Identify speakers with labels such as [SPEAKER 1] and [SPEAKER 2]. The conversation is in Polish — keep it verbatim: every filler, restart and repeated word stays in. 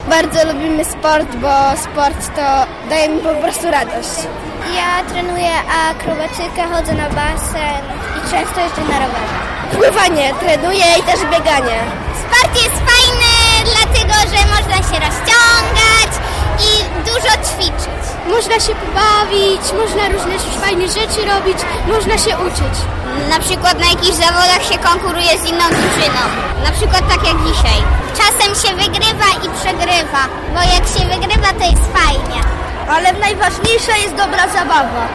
[SPEAKER 1] Bardzo lubimy sport, bo sport to daje mi po prostu radość. Ja trenuję akrobatykę, chodzę na basen i często jeżdżę na rowerze. Pływanie trenuję i też bieganie.
[SPEAKER 2] Sport jest fajny, dlatego że można się rozciągać i dużo ćwiczyć.
[SPEAKER 1] Można się pobawić, można różne fajne rzeczy robić, można się uczyć.
[SPEAKER 2] Na przykład na jakichś zawodach się konkuruje z inną drużyną. Na przykład tak jak dzisiaj. Czasem się wygrywa i przegrywa, bo jak się wygrywa, to jest fajnie.
[SPEAKER 1] Ale najważniejsza jest dobra zabawa.